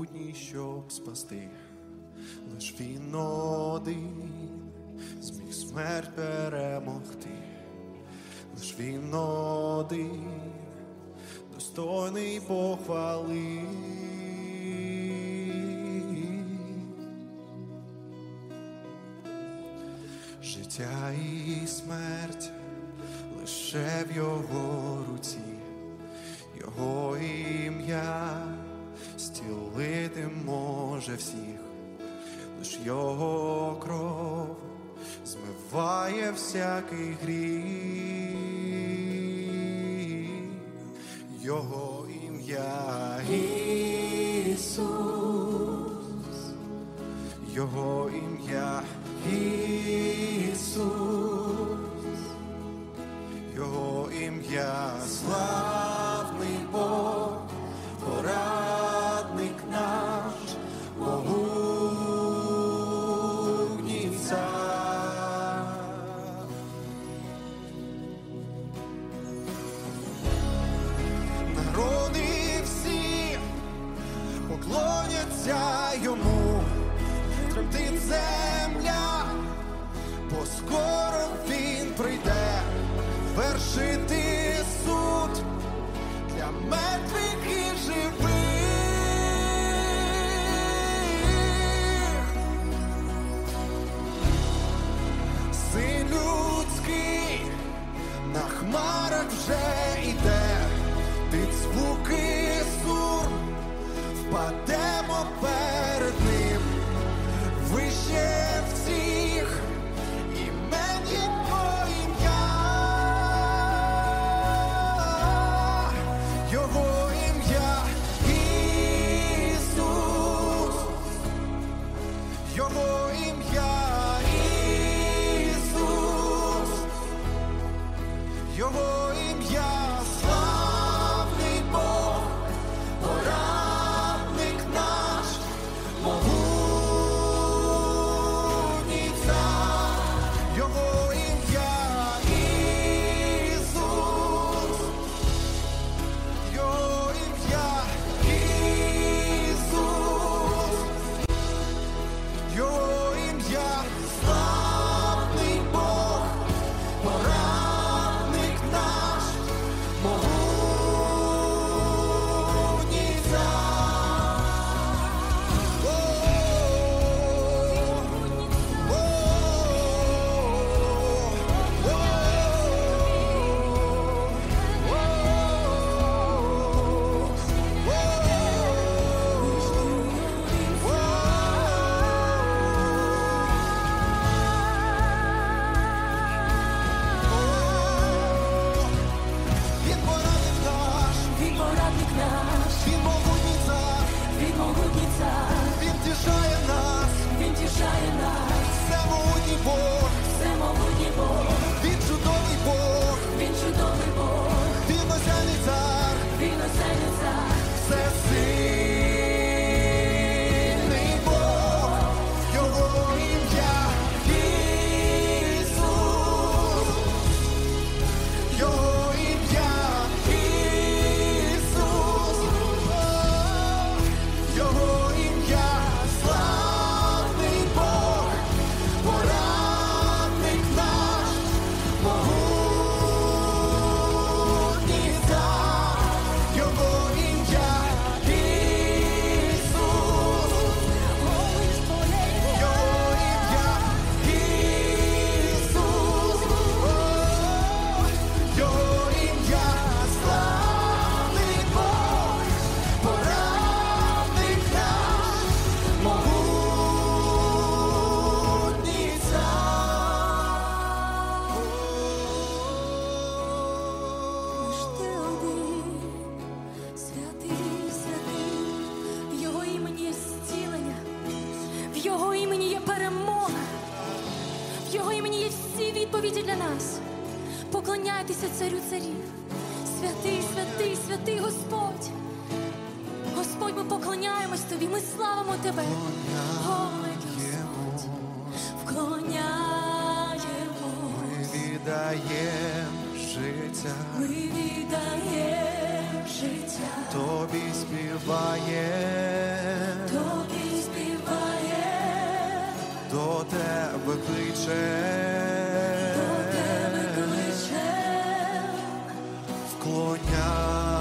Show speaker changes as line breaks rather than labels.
всемогутній, щоб спасти. Лиш він один зміг смерть перемогти. Лиш він один достойний похвали. Життя і смерть лише в його руці, його ім'я зцілити може всіх, лиш його кров змиває всякий гріх. Його ім'я Ісус, його ім'я Ісус, його ім'я славний Бог, порадник наш, могутній цар. Народи всі поклоняться йому, тремтить земля, бо скоро він прийде вершити суд для мертвих і живих. Син людський на хмарах вже йде, під звуки сурм впадемо перед ним. Вище всіх імен його ім'я, його ім'я Ісус, його ім'я Ісус, його ім'я славний Бог, порадник наш, могутній цар. Його ім'я Ісус, його ім'я Ісус, його ім'я славний Бог, порадник наш, могутній Він порадник наш, він могутній цар, він тішає нас, всемогутній Бог, він чудовий Бог, він осяйний цар, всесильний Бог. Його ім'я Ісус, його ім'я Ісус, його ім'я славний Бог, порадник наш, могутній цар. Його ім'я Ісус, його ім'я Ісус, його ім'я славний Бог, порадник наш, могутній цар.
Лиш ти один, святий, в його імені є зцілення, в його імені є перемога, в його імені є всі відповіді для нас. Поклоняйтеся царю царів, святий Господь. Господь, ми поклоняємось тобі, ми славимо тебе. Господь, вклоняємось.
Віддаєм життя,
Ми віддаємо життя,
тобі співаєм. тебе кличе,
до тебе кличе,
вклоняй.